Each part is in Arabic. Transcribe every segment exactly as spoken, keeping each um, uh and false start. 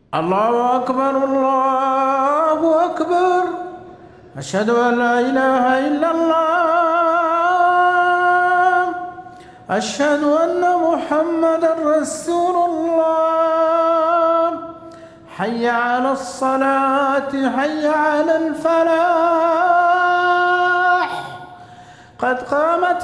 الله أكبر الله أكبر. أشهد أن لا إله إلا الله. أشهد أن محمدا رسول الله. حي على الصلاة حي على الفلاح. قد قامت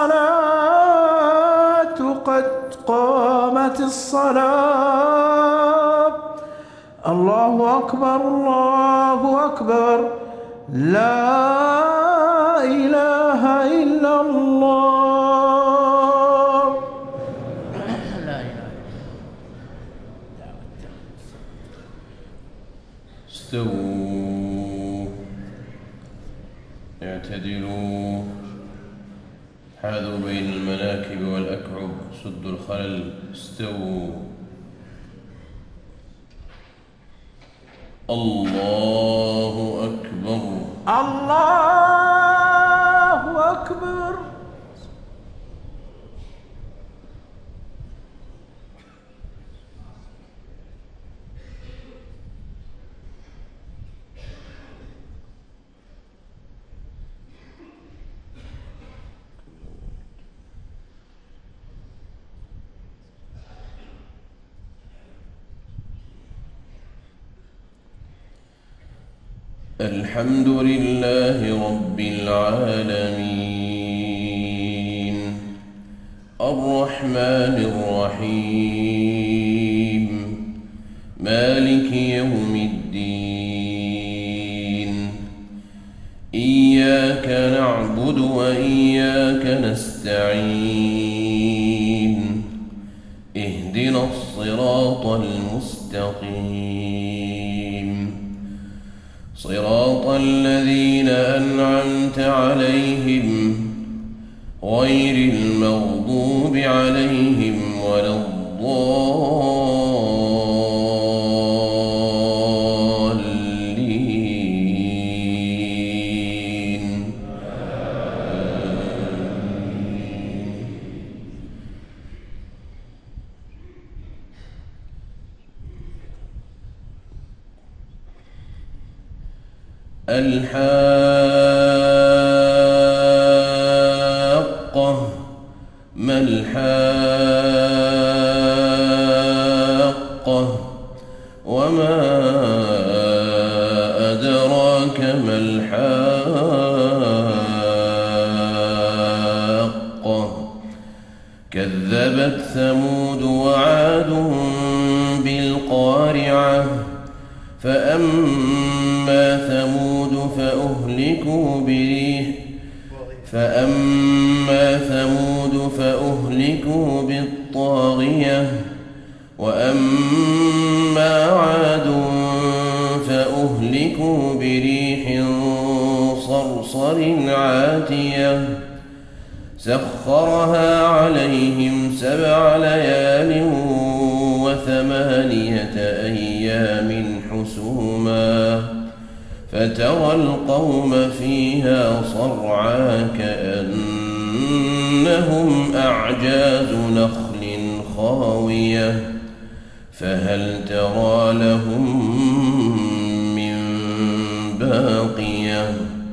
الصلاة قد قامت الصلاة. الله أكبر الله أكبر. لا إله إلا الله. لا إله. استووا اعتدلوا حاذوا بين المناكب والأكعب سدوا الخلل. استووا. الله أكبر الله أكبر. الحمد لله رب العالمين الرحمن الرحيم مالك يوم الدين. إياك نعبد وإياك نستعين. اهدنا الصراط المستقيم صراط الذين أنعمت عليهم غير المغضوب عليهم ولا الضالين. الحاقة ما الحاقة وما أدراك ما الحاقة. كذبت ثمود وعاد بالقارعة. فأما ثمود فأهلكوا بريح فأما ثمود فأهلكوا بالطاغية. وأما عاد فأهلكوا بريح صرصر عاتية سخرها عليهم سبع ليال وثمانية أيام حسوما فترى القوم فيها صرعى كأنهم أعجاز نخل خاوية فهل ترى لهم من باقية.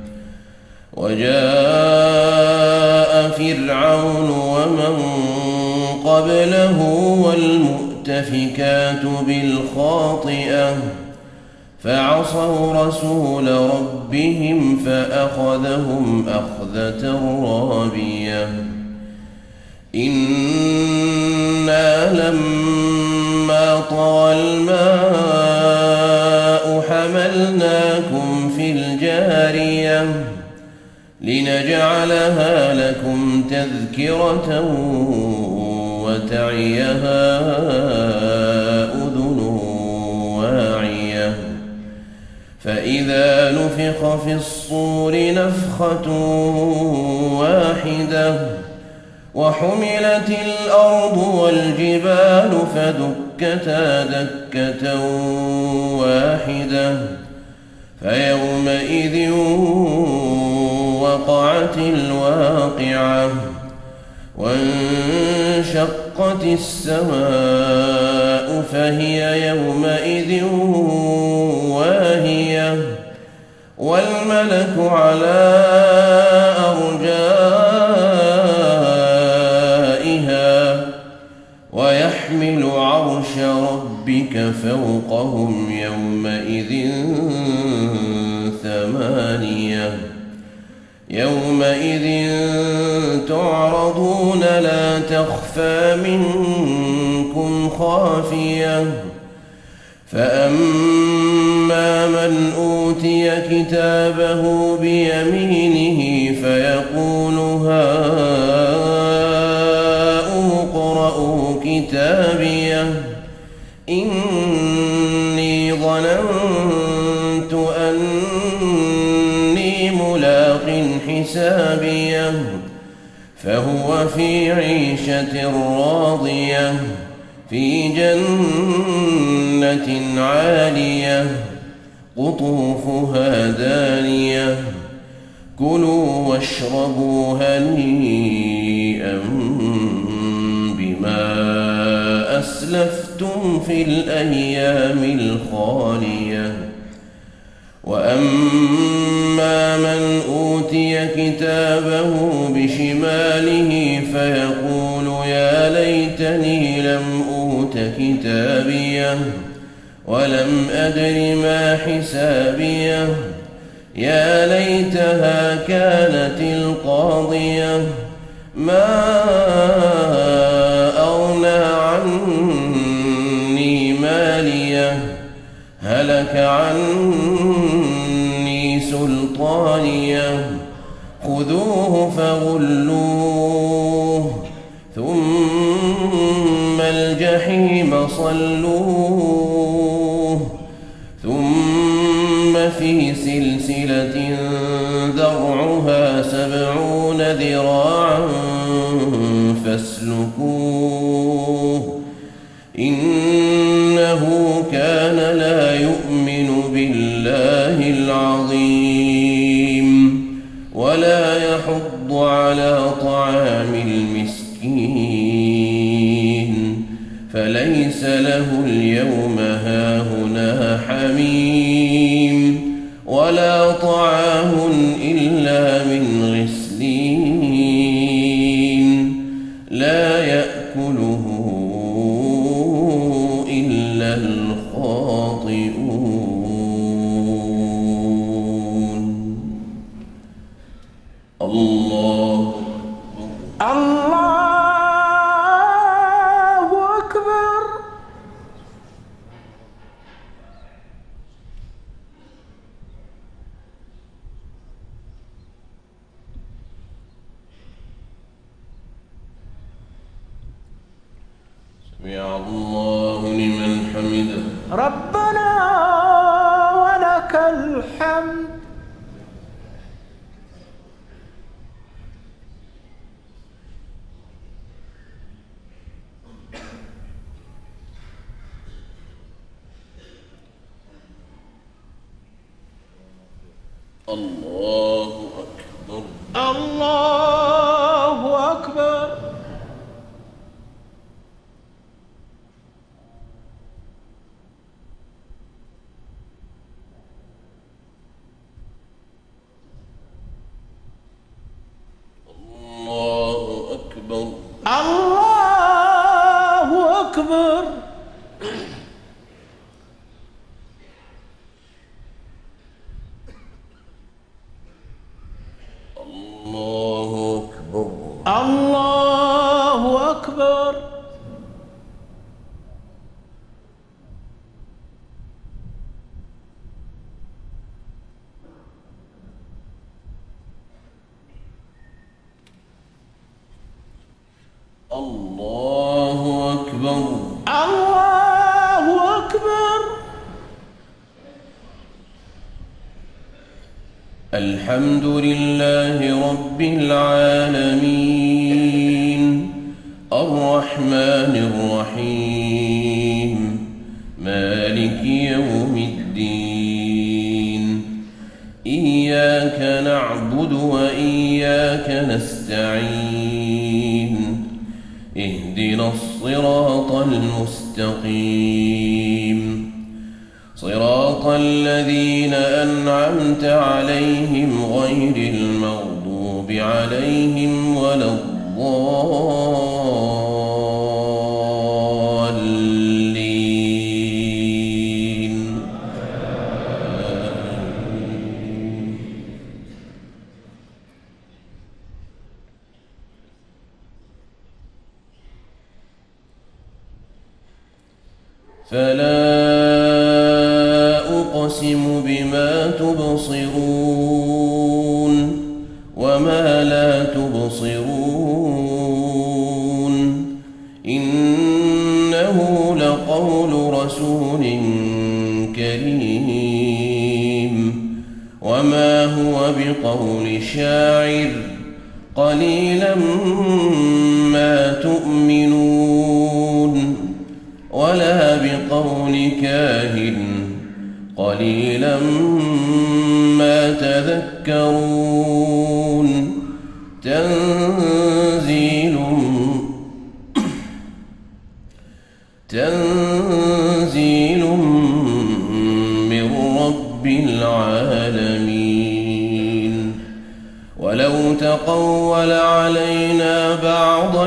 وجاء فرعون ومن قبله والمؤتفكات بالخاطئة فعصوا رسول ربهم فأخذهم أخذة رابية. إنا لما طغى الماء حملناكم في الجارية لنجعلها لكم تذكرة وتعيها أذن واعية. فإذا نفخ في الصور نفخة واحدة وحملت الأرض والجبال فدكتا دكة واحدة فيومئذ وقعت الواقعة وانشقت وانشقت السماء فهي يومئذ واهية والملك على أرجائها ويحمل عرش ربك فوقهم يومئذ ثمانية يومئذ تعرضون لا تخفى منكم خافية فأما من أوتي كتابه بيمينه فيقول هاؤم اقرءوا كتابيه إني ظننت أني ملاق حسابيه فهو في عيشة راضية في جنة عالية قطوفها دانية كلوا واشربوا هنيئا بما أسلفتم في الأيام الخالية وأما من أوتي كتابه بشماله فيقول يا ليتني لم أوت كتابيه ولم أدر ما حسابيه يا ليتها كانت القاضية ما أغنى عني ماليه هلك عني سلطانيه خذوه فغلوه ثم الجحيم صلوه ثم في سلسلة ذرعها سبعون ذراعا فاسلكوه إنه كان لا يؤمن بالله العظيم ولا يحض على طعام المسكين فليس له اليوم هاهنا حميم ولا طعام إلا من غسلين لا يأكله إلا الخاطئون. الله الله أكبر. سمع الله لمن حمده ربنا ولك الحمد. الله أكبر. الله أكبر. الله أكبر. الله أكبر. الله أكبر. الله أكبر. الله أكبر. الله أكبر. الحمد لله رب العالمين الرحمن الرحيم مالك يوم الدين إياك نعبد وإياك نستعين اهدنا اهدنا الصراط المستقيم صراط الذين أنعمت عليهم غير المغضوب عليهم ولا الضالين. فلا أقسم بما تبصرون وما لا تبصرون إنه لقول رسول كريم وما هو بقول شاعر قليلا ما تؤمنون ولا بقول كاهن قليلا ما تذكرون تنزيل تنزيل من رب العالمين ولو تقول علينا بعض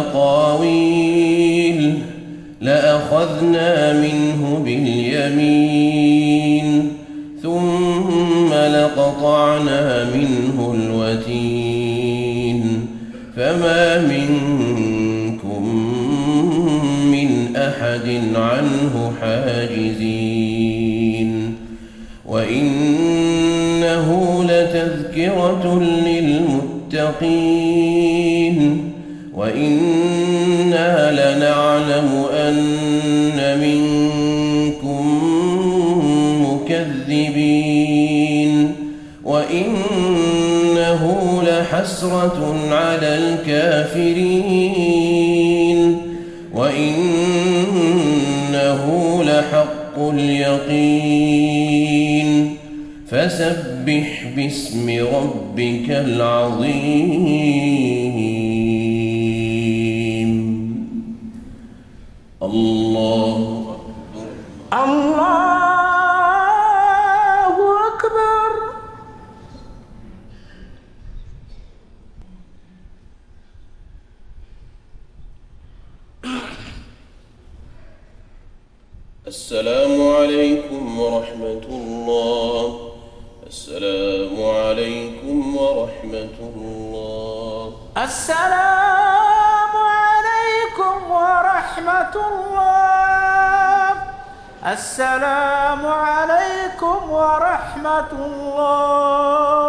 الأقاويل لأخذنا منه باليمين ثم لقطعنا منه الوتين فما منكم من أحد عنه حاجزين وإنه لتذكرة للمتقين وإنا لنعلم أن منكم مكذبين وإنه لحسرة على الكافرين وإنه لحق اليقين فسبح باسم ربك العظيم. الله أكبر. الله أكبر. السلام عليكم ورحمة الله. السلام عليكم ورحمة الله. السلام عليكم ورحمة الله. السلام عليكم ورحمة الله.